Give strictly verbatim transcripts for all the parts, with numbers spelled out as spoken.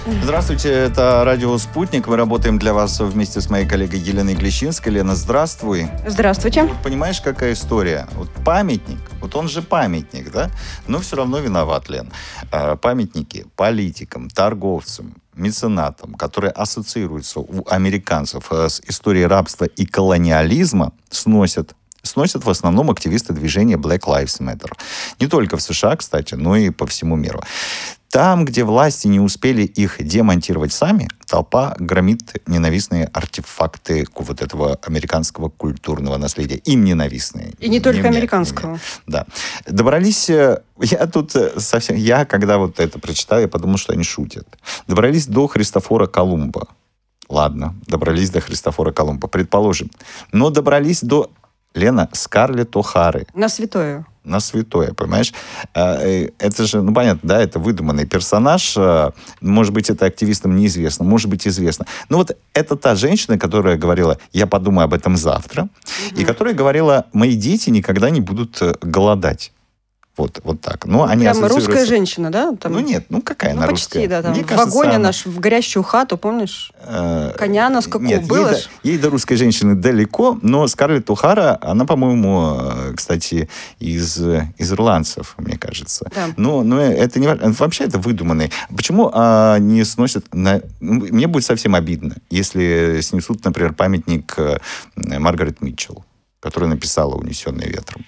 Здравствуйте, это радио «Спутник». Мы работаем для вас вместе с моей коллегой Еленой Глещинской. Лена, здравствуй. Здравствуйте. Вот понимаешь, какая история? Вот памятник, вот он же памятник, да? Но все равно виноват, Лен. Памятники политикам, торговцам, меценатам, которые ассоциируются у американцев с историей рабства и колониализма, сносят. Сносят в основном активисты движения Black Lives Matter. Не только в США, кстати, но и по всему миру. Там, где власти не успели их демонтировать сами, толпа громит ненавистные артефакты вот этого американского культурного наследия. Им ненавистные. И не, не только американского. Не, да. Добрались... Я тут совсем... Я, когда вот это прочитал, я подумал, что они шутят. Добрались до Христофора Колумба. Ладно, добрались до Христофора Колумба, предположим. Но добрались до... Лена, Скарлетт О'Хары. На святое. На святое, понимаешь? Это же, ну, понятно, да, это выдуманный персонаж. Может быть, это активистам неизвестно, может быть, известно. Но вот это та женщина, которая говорила, я подумаю об этом завтра, угу. и которая говорила, мои дети никогда не будут голодать. Вот, вот так. Ну, они прямо русская женщина, да? Там... Ну, нет, ну, какая ну, она почти, русская? да. Там, Мне в кажется, вагоне она... наш, в горящую хату, помнишь? Э... Коня на скаку. Нет, было ей ж? до, ей до русской женщины далеко, но Скарлетт О'Хара, она, по-моему, кстати, из, из ирландцев, мне кажется. Да. Но, но это не важно. Вообще это выдуманный. Почему а, не сносят... На... Мне будет совсем обидно, если снесут, например, памятник Маргарет Митчелл, которая написала «Унесенные ветром».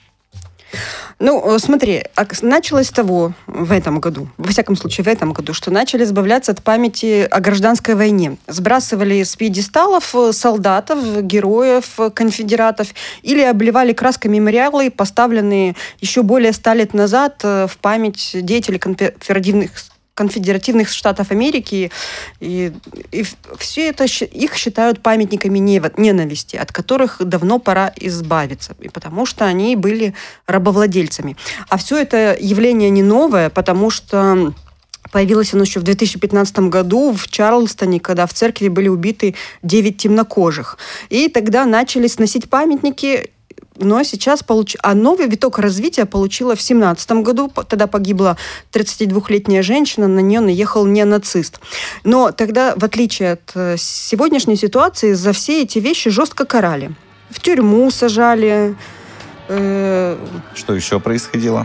Ну, смотри, началось с того в этом году, во всяком случае в этом году, что начали избавляться от памяти о гражданской войне. Сбрасывали с пьедесталов солдатов, героев, конфедератов или обливали краской мемориалы, поставленные еще более ста лет назад в память деятелей конфедеративных конфедеративных штатов Америки, и, и все это их считают памятниками ненависти, от которых давно пора избавиться, и потому что они были рабовладельцами. А все это явление не новое, потому что появилось оно еще в две тысячи пятнадцатом году в Чарльстоне, когда в церкви были убиты девять темнокожих. И тогда начали сносить памятники. Но сейчас получ... а новый виток развития получила в семнадцатом году. Тогда погибла тридцатидвухлетняя женщина, на нее наехал неонацист. Но тогда, в отличие от сегодняшней ситуации, за все эти вещи жестко карали. В тюрьму сажали. Э... Что еще происходило?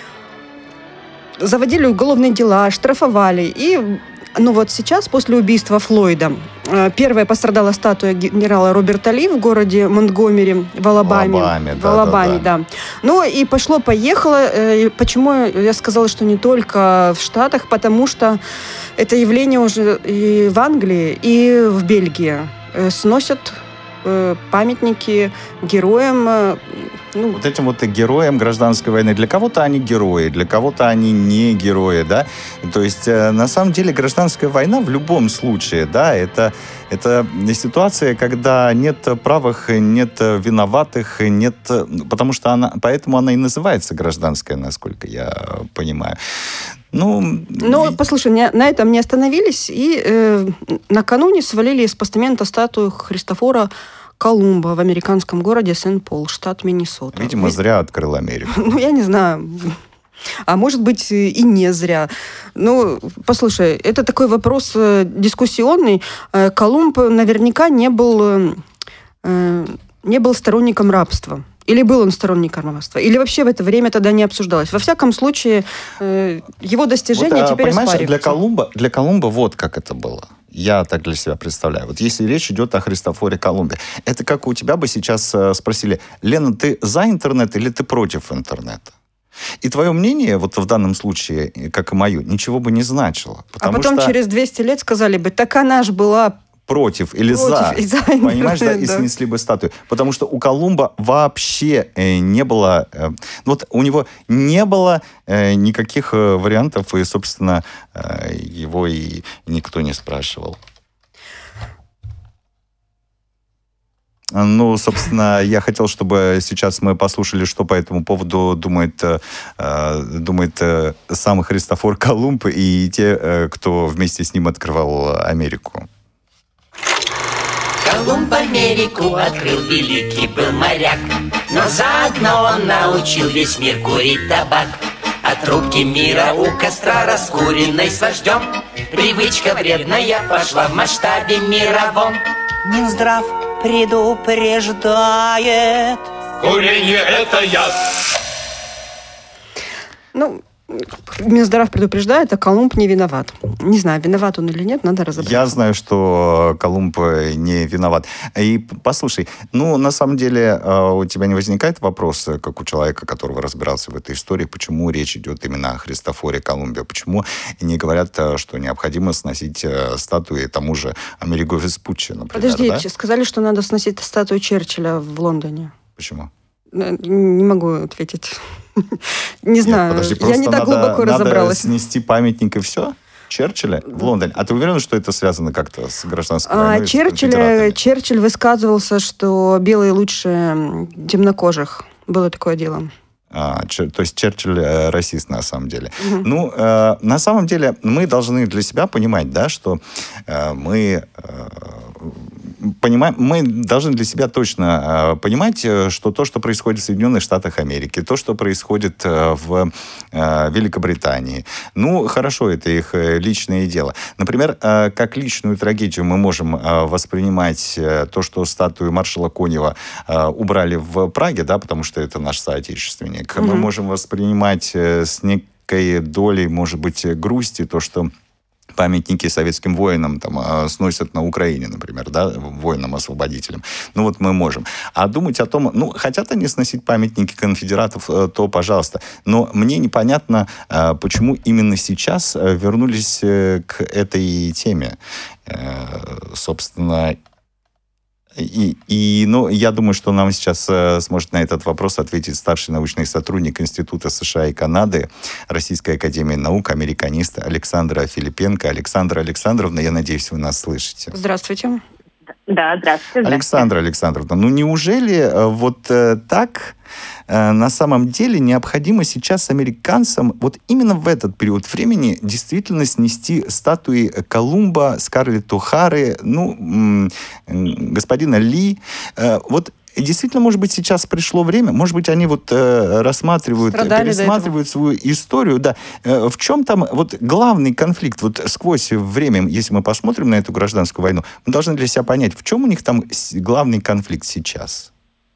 Заводили уголовные дела, штрафовали. И ну вот сейчас, после убийства Флойда, первая пострадала статуя генерала Роберта Ли в городе Монтгомери в Алабаме. В Алабаме, в Алабаме, да, да. да. Ну и пошло-поехало. Почему я сказала, что не только в Штатах? Потому что это явление уже и в Англии, и в Бельгии сносят памятники героям. Ну, вот этим вот героям гражданской войны. Для кого-то они герои, для кого-то они не герои, да. То есть, на самом деле, гражданская война в любом случае, да, это, это ситуация, когда нет правых, нет виноватых, нет... Потому что она... Поэтому она и называется гражданская, насколько я понимаю. Ну, ну и... послушай, не, на этом не остановились, и э, накануне свалили из постамента статую Христофора Колумба в американском городе Сент-Пол, штат Миннесота. Видимо, зря открыл Америку. Ну, я не знаю. А может быть, и не зря. Ну, послушай, это такой вопрос дискуссионный. Колумб наверняка не был, не был сторонником рабства. Или был он сторонником рабства? Или вообще в это время тогда не обсуждалось? Во всяком случае, его достижения вот, теперь понимаешь, оспариваются. Для Колумба, для Колумба вот как это было. Я так для себя представляю. Вот если речь идет о Христофоре Колумбе, это как у тебя бы сейчас спросили: Лена, ты за интернет или ты против интернета? И твое мнение, вот в данном случае, как и мое, ничего бы не значило. А потом что... через двести лет сказали бы, так она ж была... против или против, за, за понимаешь, да, и да. снесли бы статую. Потому что у Колумба вообще э, не было, э, вот у него не было э, никаких э, вариантов, и, собственно, э, его и никто не спрашивал. Ну, собственно, я хотел, чтобы сейчас мы послушали, что по этому поводу думает, э, думает э, сам Христофор Колумб и те, э, кто вместе с ним открывал Америку. Колумб Америку открыл, великий был моряк, но заодно он научил весь мир курить табак. От трубки мира у костра раскуренной с вождем Привычка вредная пошла в масштабе мировом. Минздрав предупреждает: курение – это яд. Ну, Минздрав предупреждает, а Колумб не виноват. Не знаю, виноват он или нет, надо разобраться. Я знаю, что Колумб не виноват. И послушай, ну, на самом деле, у тебя не возникает вопроса, как у человека, которого разбирался в этой истории, почему речь идет именно о Христофоре Колумбе? Почему не говорят, что необходимо сносить статуи тому же Америго Веспуччи, например? Подождите, да? Сказали, что надо сносить статую Черчилля в Лондоне. Почему? Не могу ответить. Не знаю, Нет, подожди, я не так надо, глубоко надо разобралась. Снести памятник и все? Черчилля в Лондоне. А ты уверена, что это связано как-то с гражданской войной? А, Черчилль, Черчилль высказывался, что белые лучше темнокожих. Было такое дело. А, чер, то есть Черчилль э, расист на самом деле. Угу. Ну, э, на самом деле мы должны для себя понимать, да, что э, мы... Э, Понимаем, мы должны для себя точно э, понимать, что то, что происходит в Соединенных Штатах Америки, то, что происходит э, в э, Великобритании, ну, хорошо, это их личное дело. Например, э, как личную трагедию мы можем э, воспринимать э, то, что статую маршала Конева э, убрали в Праге, да, потому что это наш соотечественник. Mm-hmm. Мы можем воспринимать э, с некой долей, может быть, грусти то, что памятники советским воинам там, сносят на Украине, например, да, воинам-освободителям. Ну вот мы можем. А думать о том, ну, хотят они сносить памятники конфедератов, то пожалуйста. Но мне непонятно, почему именно сейчас вернулись к этой теме. Собственно, И, и ну, я думаю, что нам сейчас э, сможет на этот вопрос ответить старший научный сотрудник Института США и Канады Российской академии наук, американист Александра Филипенко. Александра Александровна, я надеюсь, вы нас слышите. Здравствуйте. Да, здравствуйте. Александра Александровна, ну неужели э, вот э, так э, на самом деле необходимо сейчас американцам вот именно в этот период времени действительно снести статуи Колумба, Скарлетт О'Хары, ну, м- м- господина Ли, э, вот действительно, может быть, сейчас пришло время, может быть, они вот э, рассматривают, Страдали пересматривают свою историю, да. Э, в чем там вот главный конфликт? Вот сквозь время, если мы посмотрим на эту гражданскую войну, мы должны для себя понять, в чем у них там главный конфликт сейчас?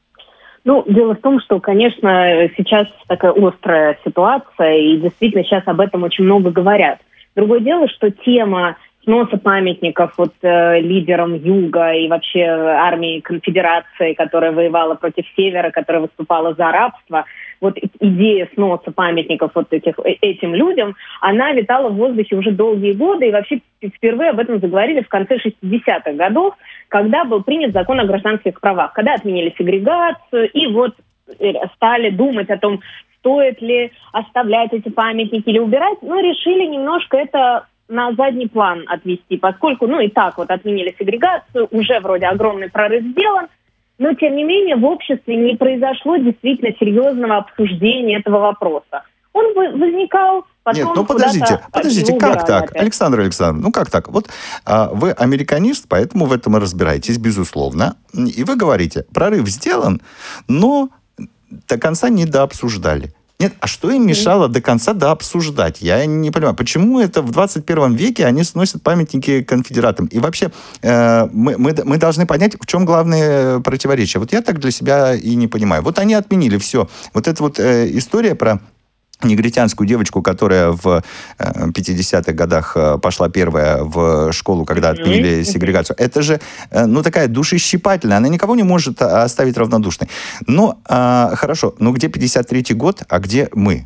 Ну, дело в том, что, конечно, сейчас такая острая ситуация, и действительно сейчас об этом очень много говорят. Другое дело, что тема сноса памятников вот, э, лидерам Юга и вообще армии конфедерации, которая воевала против Севера, которая выступала за рабство, вот идея сноса памятников вот этих, этим людям, она витала в воздухе уже долгие годы, и вообще впервые об этом заговорили в конце шестидесятых годов, когда был принят закон о гражданских правах, когда отменили сегрегацию, и вот стали думать о том, стоит ли оставлять эти памятники или убирать, но решили немножко это на задний план отвести, поскольку, ну, и так вот отменили сегрегацию, уже вроде огромный прорыв сделан, но, тем не менее, в обществе не произошло действительно серьезного обсуждения этого вопроса. Он возникал, потом Нет, ну подождите, подождите, как так? Опять. Александр Александрович, ну как так? Вот а, вы американист, поэтому в этом и разбираетесь, безусловно, и вы говорите, прорыв сделан, но до конца не дообсуждали. Нет, а что им мешало до конца дообсуждать? Я не понимаю, почему это в двадцать первом веке они сносят памятники конфедератам? И вообще э, мы, мы, мы должны понять, в чем главное противоречие. Вот я так для себя и не понимаю. Вот они отменили все. Вот эта вот э, история про негритянскую девочку, которая в э, пятидесятых годах э, пошла первая в школу, когда отменили сегрегацию. Это же, э, ну, такая душещипательная. Она никого не может оставить равнодушной. Но, э, хорошо, ну, где пятьдесят третий год, а где мы?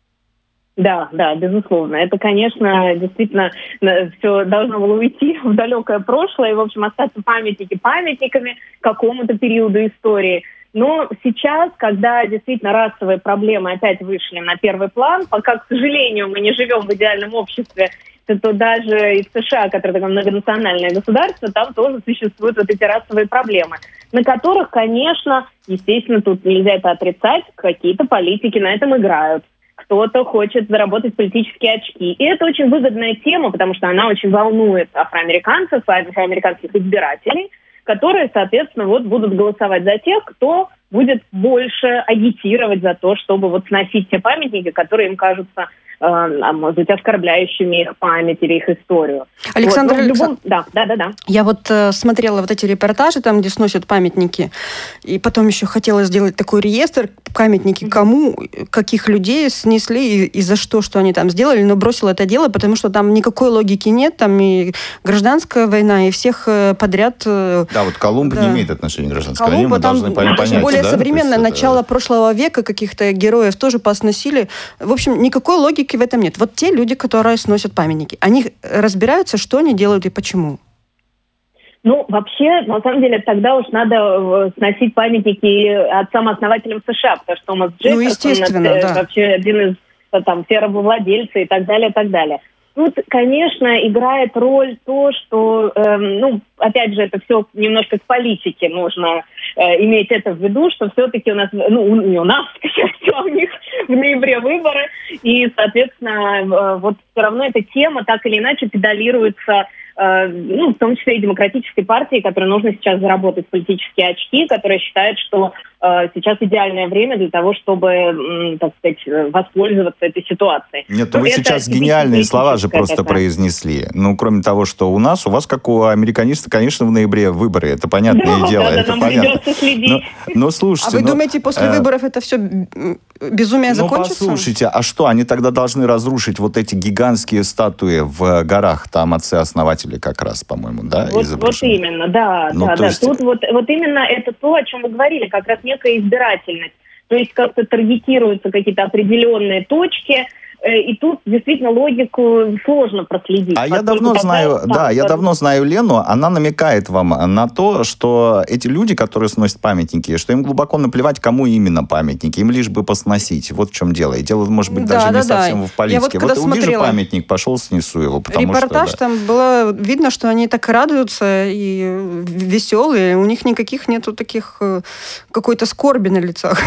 Да, да, безусловно. Это, конечно, действительно все должно было уйти в далекое прошлое и, в общем, остаться памятники памятниками какому-то периоду истории. Но сейчас, когда действительно расовые проблемы опять вышли на первый план, пока, к сожалению, мы не живем в идеальном обществе, то даже и в США, которое такое многонациональное государство, там тоже существуют вот эти расовые проблемы, на которых, конечно, естественно, тут нельзя это отрицать, какие-то политики на этом играют. Кто-то хочет заработать политические очки. И это очень выгодная тема, потому что она очень волнует афроамериканцев, афроамериканских избирателей, которые, соответственно, вот будут голосовать за тех, кто будет больше агитировать за то, чтобы вот сносить те памятники, которые им кажутся а может быть, оскорбляющими их память или их историю. Александр, вот. Александр... любом... да, да, да, да. Я вот э, смотрела вот эти репортажи, там, где сносят памятники, и потом еще хотела сделать такой реестр, памятники кому, каких людей снесли и, и за что, что они там сделали, но бросила это дело, потому что там никакой логики нет, там и гражданская война, и всех подряд... Э, да, вот Колумб да. не имеет отношения к гражданской войне, мы там, должны понять. Более да? современное, это... начало прошлого века, каких-то героев тоже посносили. В общем, никакой логики в этом нет. Вот те люди, которые сносят памятники, они разбираются, что они делают и почему? Ну, вообще, на самом деле, тогда уж надо сносить памятники отцам-основателям США, потому что Томас Джефферсон, ну, естественно, это, да. вообще один из там, все рабовладельцы и так далее, и так далее. Тут, конечно, играет роль то, что, э, ну, опять же, это все немножко к политике нужно э, иметь это в виду, что все-таки у нас, ну, не у нас, а у них в ноябре выборы, и, соответственно, э, вот все равно эта тема так или иначе педалируется, э, ну, в том числе и демократической партии, которой нужно сейчас заработать политические очки, которая считает, что э, сейчас идеальное время для того, чтобы, э, так сказать, воспользоваться этой ситуацией. Нет, ну вы сейчас гениальные слова же просто такая. произнесли. Ну, кроме того, что у нас, у вас, как у американистов, конечно, в ноябре выборы. Это понятное да, дело. Да, да, это нам понятно. придется следить. Но, но слушайте... А вы но, думаете, после э, выборов это все безумие ну, закончится? Ну, послушайте, а что, они тогда должны разрушить вот эти гигантские статуи в горах? Там отцы-основатели как раз, по-моему, да, вот, вот именно, да. Ну, да, да. Есть... Тут вот, вот именно это то, о чем вы говорили, как раз некая избирательность. То есть как-то таргетируются какие-то определенные точки, и тут действительно логику сложно проследить. А я давно знаю, да, да, я давно знаю Лену, она намекает вам на то, что эти люди, которые сносят памятники, что им глубоко наплевать, кому именно памятники, им лишь бы посносить. Вот в чем дело. И дело, может быть, да, даже да, не да. совсем в политике. Вот, вот увижу смотрела... памятник, пошел, снесу его. Репортаж что, да. там было видно, что они так радуются и веселые. У них никаких нету таких какой-то скорби на лицах.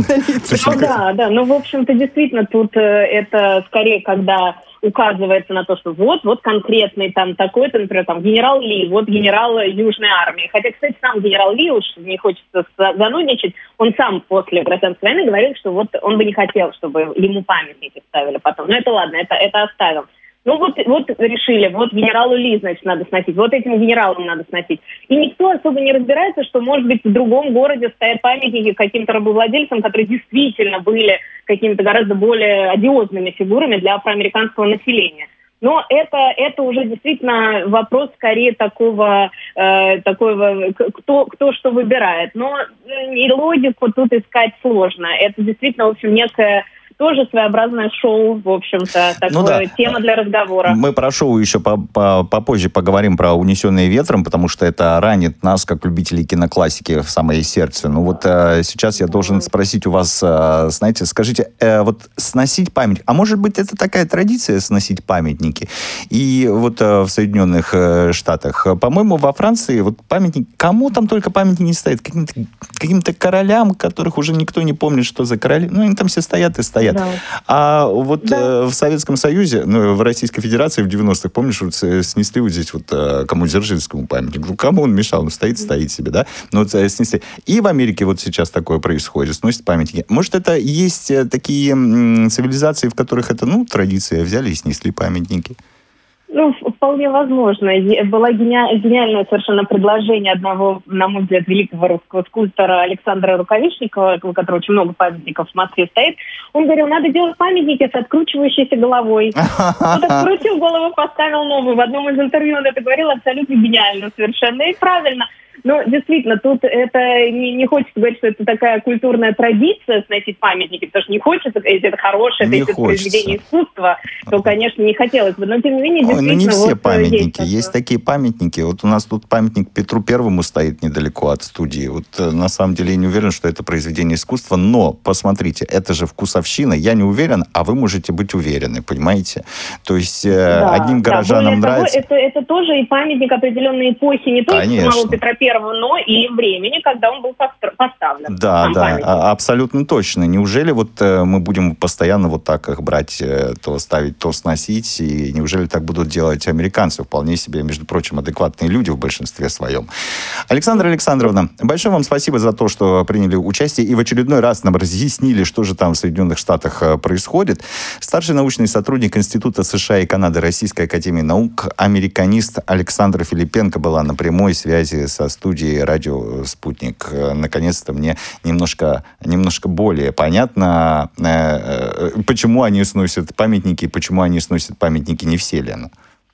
Ну да, да. Ну, в общем-то, действительно, тут это скорее, когда указывается на то, что вот, вот конкретный там такой-то, например, там генерал Ли, вот генерал Южной армии. Хотя, кстати, сам генерал Ли, уж не хочется занудничать, он сам после гражданской войны говорил, что вот он бы не хотел, чтобы ему памятники ставили потом. Но это ладно, это, это оставим. Ну вот, вот решили, вот генералу Ли, значит, надо сносить, вот этим генералам надо сносить. И никто особо не разбирается, что, может быть, в другом городе стоят памятники каким-то рабовладельцам, которые действительно были какими-то гораздо более одиозными фигурами для афроамериканского населения. Но это, это уже действительно вопрос скорее такого, э, такого кто, кто что выбирает. Но и логику тут искать сложно. Это действительно, в общем, некая... Тоже своеобразное шоу, в общем-то, такое, ну да. Тема для разговора. Мы про шоу еще попозже поговорим про «Унесенные ветром», потому что это ранит нас, как любителей киноклассики, в самое сердце. Ну вот а, сейчас я должен спросить у вас, а, знаете, скажите, а, вот сносить памятник, а может быть это такая традиция сносить памятники? И вот а, в Соединенных а, Штатах, по-моему, во Франции вот памятник, кому там только памятник не стоит, каким-то, каким-то королям, которых уже никто не помнит, что за короли, ну они там все стоят и стоят. Да. А вот да. э, в Советском Союзе, ну, в Российской Федерации в девяностых, помнишь, вот, снесли вот здесь вот э, кому Дзержинскому памятник. Ну, кому он мешал? Ну, стоит, стоит себе, да? Ну, вот, э, снесли. И в Америке вот сейчас такое происходит, сносят памятники. Может, это есть э, такие м, цивилизации, в которых это, ну, традиция, взяли и снесли памятники? Ну, вполне возможно. Было гениальное совершенно предложение одного, на мой взгляд, великого русского скульптора Александра Рукавишникова, у которого очень много памятников в Москве стоит. Он говорил, надо делать памятники с откручивающейся головой. Вот открутил голову, поставил новую. В одном из интервью он это говорил абсолютно гениально совершенно. И правильно. Ну, действительно, тут это не, не хочется говорить, что это такая культурная традиция сносить памятники, потому что не хочется, если это хорошее, не если это произведение искусства, то, конечно, не хотелось бы. Но, тем не менее, действительно... Ой, ну, не все вот памятники. Есть, есть такие памятники. Вот у нас тут памятник Петру Первому стоит недалеко от студии. Вот на самом деле я не уверен, что это произведение искусства, но, посмотрите, это же вкусовщина. Я не уверен, а вы можете быть уверены, понимаете? То есть да, одним горожанам да, нравится... Того, это, это тоже и памятник определенной эпохи, не только самого Петра Первого, равно и времени, когда он был поставлен. Да, да, а, абсолютно точно. Неужели вот э, мы будем постоянно вот так их брать, э, то ставить, то сносить, и неужели так будут делать американцы? Вполне себе, между прочим, адекватные люди в большинстве своем. Александра Александровна, большое вам спасибо за то, что приняли участие и в очередной раз нам разъяснили, что же там в Соединенных Штатах происходит. Старший научный сотрудник Института США и Канады Российской академии наук, американист Александра Филипенко была на прямой связи со студией «Радио Спутник». Наконец-то мне немножко, немножко более понятно, почему они сносят памятники, почему они сносят памятники Невселену.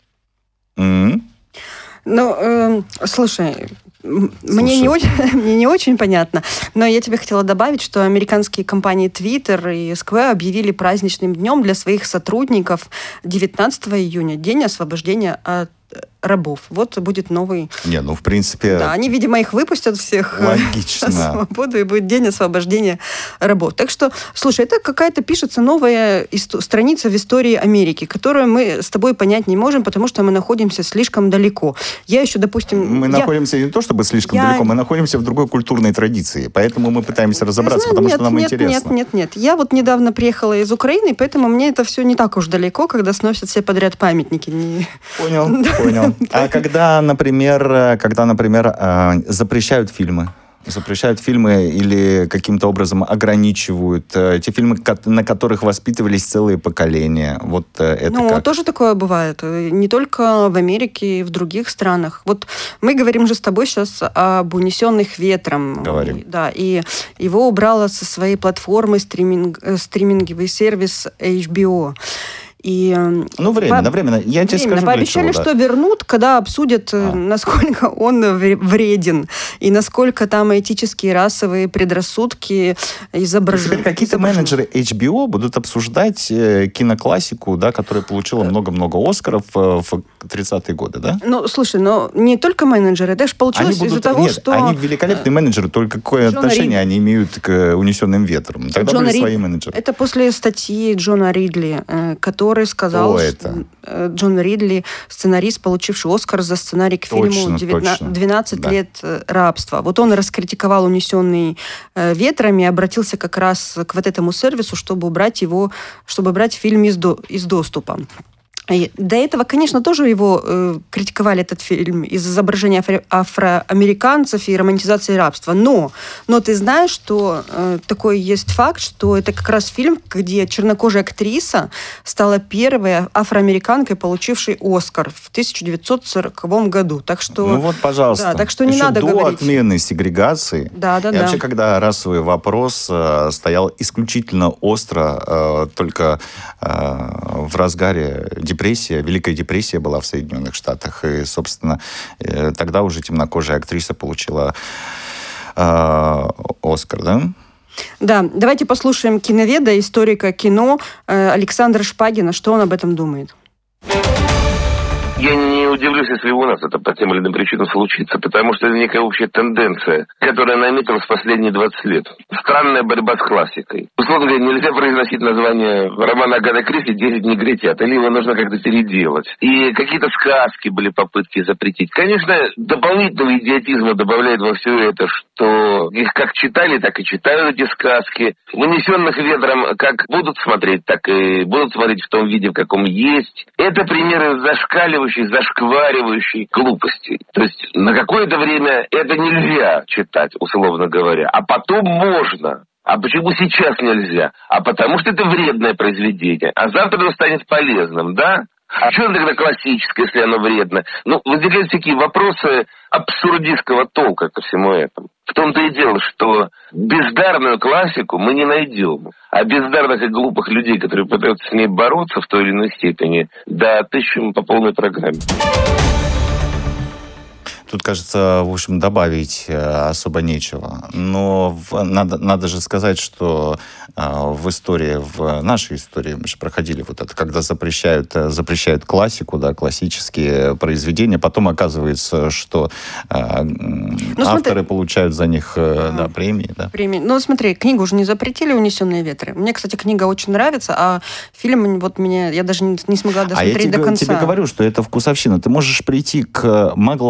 Mm-hmm. Ну, э, слушай, мне не, очень, мне не очень понятно, но я тебе хотела добавить, что американские компании Twitter и Square объявили праздничным днем для своих сотрудников девятнадцатого июня, день освобождения от рабов. Вот будет новый... Не, ну, в принципе... Да, они, видимо, их выпустят всех логично. На свободу, и будет день освобождения рабов. Так что, слушай, это какая-то пишется новая исто- страница в истории Америки, которую мы с тобой понять не можем, потому что мы находимся слишком далеко. Я еще, допустим... Мы я... находимся не то чтобы слишком я... далеко, мы находимся в другой культурной традиции, поэтому мы пытаемся разобраться, знаю, потому нет, что нам нет, интересно. Нет, нет, нет. Я вот недавно приехала из Украины, поэтому мне это все не так уж далеко, когда сносят все подряд памятники. Не... Понял, понял. А когда, например, когда, например, запрещают фильмы, запрещают фильмы или каким-то образом ограничивают те фильмы, на которых воспитывались целые поколения, вот это ну, как? тоже такое бывает. Не только в Америке, и в других странах. Вот мы говорим же с тобой сейчас об «Унесенных ветром». Говорим. Да, и его убрала со своей платформы стриминг, стриминговый сервис эйч би о. И ну, временно, по... временно. Я тебе временно. скажу, пообещали, чего, да. что вернут, когда обсудят, а. насколько он вреден, и насколько там этические, расовые предрассудки изображены. Теперь какие-то менеджеры эйч би о будут обсуждать киноклассику, да, которая получила много-много Оскаров в тридцатые годы, да? Ну, слушай, но не только менеджеры, это же получилось будут... из-за того, Нет, что... они великолепные менеджеры, только какое Джона отношение Рид... они имеют к «Унесенным ветром»? Тогда Джона были Рид... свои менеджеры. Это после статьи Джона Ридли, который сказал, Кто что это? Джон Ридли, сценарист, получивший Оскар за сценарий к точно, фильму точно. «двенадцать да. лет рабства». Вот он раскритиковал «Унесенный ветрами», обратился как раз к вот этому сервису, чтобы убрать его, чтобы убрать фильм из, до, из доступа. И до этого, конечно, тоже его э, критиковали, этот фильм, из изображения афро- афроамериканцев и романтизации рабства. Но, но ты знаешь, что э, такой есть факт, что это как раз фильм, где чернокожая актриса стала первой афроамериканкой, получившей Оскар в тысяча девятьсот сороковом году. Так что, ну вот, пожалуйста. Да, так что не еще надо до говорить. отмены сегрегации. Да, да, и да. вообще, когда расовый вопрос э, стоял исключительно остро, э, только э, в разгаре депрессия, Великая депрессия была в Соединенных Штатах, и, собственно, э, тогда уже темнокожая актриса получила э, Оскар, да? Да, давайте послушаем киноведа, историка кино э, Александра Шпагина, что он об этом думает. Я не удивлюсь, если у нас это по тем или иным причинам случится, потому что это некая общая тенденция, которая наметилась последние двадцать лет. Странная борьба с классикой. Условно говоря, нельзя произносить название романа Агаты Кристи «Десять негритят», или его нужно как-то переделать. И какие-то сказки были попытки запретить. Конечно, дополнительного идиотизма добавляет во все это, что их как читали, так и читают эти сказки. «Унесенных ветром» как будут смотреть, так и будут смотреть в том виде, в каком есть. Это примеры зашкаливающей, зашкваривающей глупости. То есть на какое-то время это нельзя читать, условно говоря, а потом можно. А почему сейчас нельзя? А потому что это вредное произведение, а завтра оно станет полезным, да? А что тогда классическое, если оно вредно? Ну, возникают всякие вопросы абсурдистского толка ко всему этому. В том-то и дело, что бездарную классику мы не найдем. А бездарных и глупых людей, которые пытаются с ней бороться в той или иной степени, да, отыщем по полной программе. Тут, кажется, в общем, добавить особо нечего. Но в, надо, надо же сказать, что э, в истории, в нашей истории, мы же проходили вот это, когда запрещают, запрещают классику, да, классические произведения, потом оказывается, что э, ну, авторы смотри, получают за них э, да, премии. Да. премии. Ну, смотри, книгу уже не запретили «Унесенные ветры». Мне, кстати, книга очень нравится, а фильм вот мне, я даже не, не смогла досмотреть а я тебе, до конца. тебе говорю, что это вкусовщина. Ты можешь прийти к, могла прийти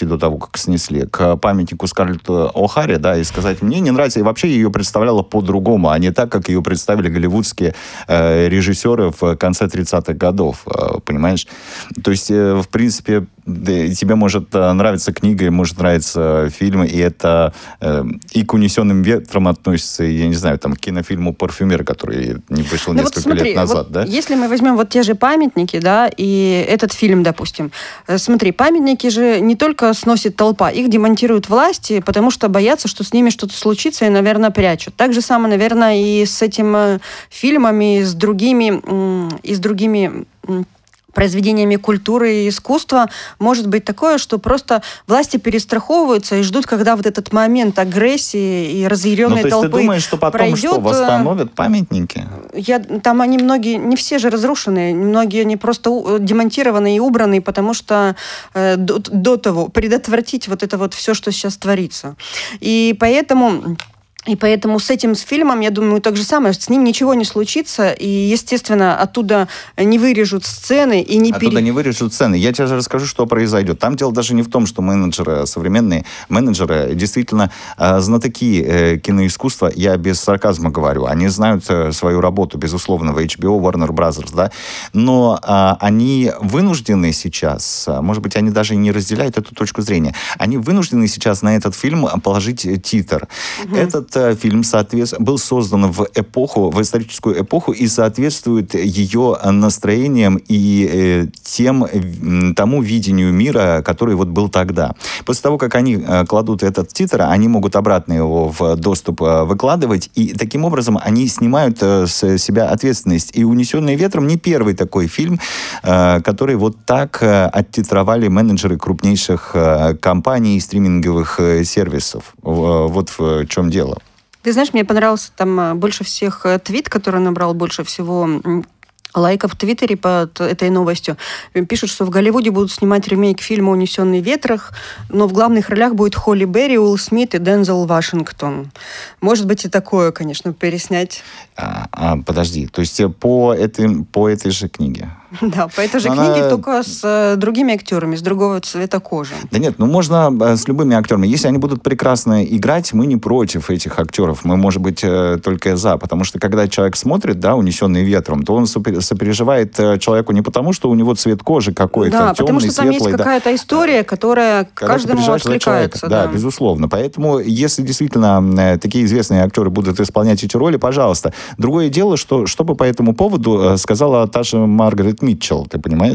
подойти до того, как снесли, к памятнику Скарлетт О'Харе, да, и сказать, мне не нравится, и вообще ее представляла по-другому, а не так, как ее представили голливудские э, режиссеры в конце тридцатых годов, э, понимаешь? То есть, э, в принципе, тебе может нравиться книга, может нравиться фильм, и это э, и к «Унесенным ветром» относится, и, я не знаю, там, к кинофильму «Парфюмер», который не вышел ну несколько вот смотри, лет назад, вот да? Если мы возьмем вот те же памятники, да, и этот фильм, допустим, смотри, памятники же не только сносит толпа, их демонтируют власти, потому что боятся, что с ними что-то случится, и, наверное, прячут. Так же самое, наверное, и с этим фильмом, и с другими, и с другими произведениями культуры и искусства может быть такое, что просто власти перестраховываются и ждут, когда вот этот момент агрессии и разъяренной толпы пройдет. Ну, то есть ты думаешь, что потом пройдет, что, восстановят памятники? Я, там они многие, не все же разрушены, многие они просто демонтированы и убраны, потому что э, до, до того предотвратить вот это вот все, что сейчас творится. И поэтому... И поэтому с этим с фильмом, я думаю, так же самое, с ним ничего не случится, и, естественно, оттуда не вырежут сцены и не Оттуда пере... не вырежут сцены. Я тебе же расскажу, что произойдет. Там дело даже не в том, что менеджеры, современные менеджеры, действительно э, знатоки э, киноискусства, я без сарказма говорю, они знают э, свою работу, безусловно, в эйч би о, Warner Brothers, да, но э, они вынуждены сейчас, может быть, они даже и не разделяют эту точку зрения, они вынуждены сейчас на этот фильм положить титр. Угу. Этот фильм соответствует, был создан в эпоху, в историческую эпоху и соответствует ее настроениям и э, тем, тому видению мира, который вот был тогда. После того, как они э, кладут этот титр, они могут обратно его в доступ э, выкладывать, и таким образом они снимают э, с себя ответственность. И «Унесенные ветром» не первый такой фильм, э, который вот так э, оттитровали менеджеры крупнейших э, компаний и стриминговых э, сервисов. Э, вот в чем дело. Ты знаешь, мне понравился там больше всех твит, который набрал больше всего лайков в Твиттере под этой новостью. Пишут, что в Голливуде будут снимать ремейк фильма «Унесенный ветром», но в главных ролях будет Холли Берри, Уилл Смит и Дензел Вашингтон. Может быть и такое, конечно, переснять. А, а, подожди, то есть по этой, по этой же книге? Да, по этой же Она... книге, только с э, другими актерами, с другого цвета кожи. Да нет, ну можно э, с любыми актерами. Если они будут прекрасно играть, мы не против этих актеров. Мы, может быть, э, только за. Потому что когда человек смотрит, да, «Унесенный ветром», то он супер, сопереживает э, человеку не потому, что у него цвет кожи какой-то да, темный, потому что там светлый, есть да. какая-то история, которая когда каждому откликается. Да, да, безусловно. Поэтому, если действительно э, такие известные актеры будут исполнять эти роли, пожалуйста. Другое дело, что, что бы по этому поводу э, сказала та же Маргарет Митчелл, ты понимаешь?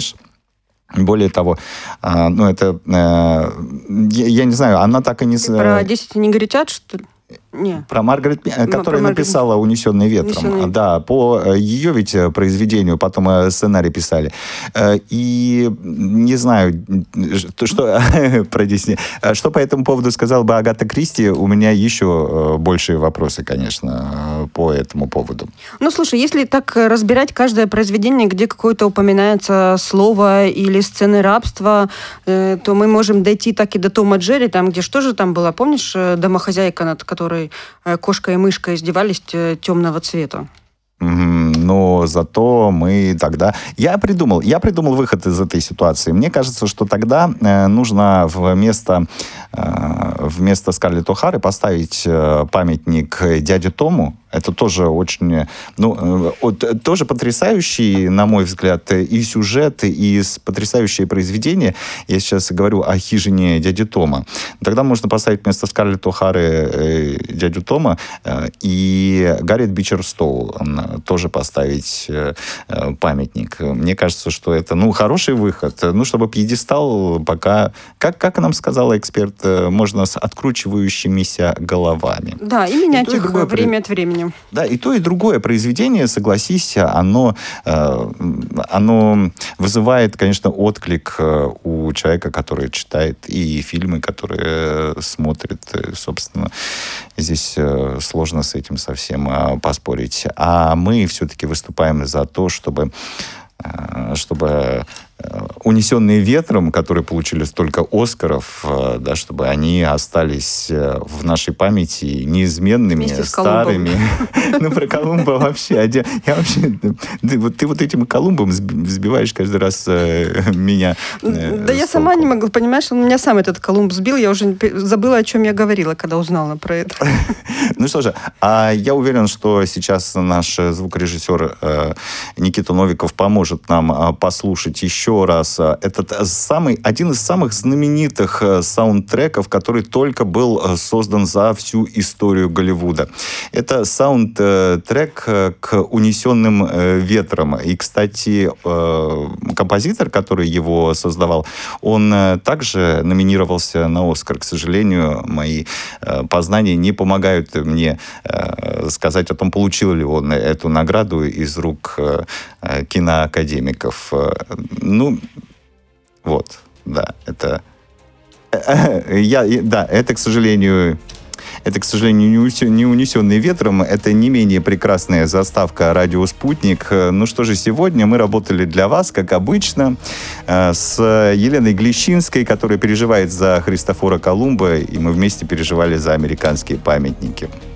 Более того, э, ну это, э, я, я не знаю, она так и не... Ты про десять негритят, что ли? Не. Про Маргарет, которая про Маргарет... написала «Унесенный ветром». Унесенный... Да, по ее ведь произведению потом сценарий писали. И не знаю, что про Дисней. Что по этому поводу сказала бы Агата Кристи, у меня еще большие вопросы, конечно, по этому поводу. Ну, слушай, если так разбирать каждое произведение, где какое-то упоминается слово или сцены рабства, то мы можем дойти так и до Тома Джерри, там, где что же там было, помнишь, домохозяйка, над которой кошка и мышка издевались, темного цвета. Но зато мы тогда... Я придумал, я придумал выход из этой ситуации. Мне кажется, что тогда э, нужно вместо, э, вместо Скарлетт О'Хары поставить э, памятник дяде Тому. Это тоже очень... Ну, э, тоже потрясающий, на мой взгляд, и сюжет, и потрясающее произведение. Я сейчас говорю о хижине дяди Тома. Тогда можно поставить вместо Скарлетт О'Хары э, дядю Тома э, и Гарриет Бичер Стоу тоже поставить э, памятник. Мне кажется, что это, ну, хороший выход. Ну, чтобы пьедестал пока, как, как нам сказала эксперт, можно с откручивающимися головами. Да, и менять и их другое, время от времени. Да, и то, и другое произведение, согласись, оно, э, оно вызывает, конечно, отклик у человека, который читает, и фильмы, которые смотрит. Собственно, здесь сложно с этим совсем поспорить. А мы все-таки выступаем за то, чтобы, чтобы «Унесенные ветром», которые получили столько «Оскаров», да, чтобы они остались в нашей памяти неизменными, старыми. Ну, про Колумба вообще. Я вообще... Ты вот этим Колумбом сбиваешь каждый раз меня. Да я сама не могла, понимаешь, он меня сам этот Колумб сбил, я уже забыла, о чем я говорила, когда узнала про это. Ну что же, а я уверен, что сейчас наш звукорежиссер Никита Новиков поможет нам послушать еще раз этот самый, один из самых знаменитых саундтреков, который только был создан за всю историю Голливуда. Это саундтрек к «Унесенным ветром». И, кстати, композитор, который его создавал, он также номинировался на «Оскар». К сожалению, мои познания не помогают мне сказать о том, получил ли он эту награду из рук киноакадемиков. Ну, вот, да, это... Я, да, это, к сожалению... Это, к сожалению, не «Унесенные ветром». Это не менее прекрасная заставка «Радио Спутник». Ну что же, сегодня мы работали для вас, как обычно, с Еленой Глещинской, которая переживает за Христофора Колумба, и мы вместе переживали за американские памятники.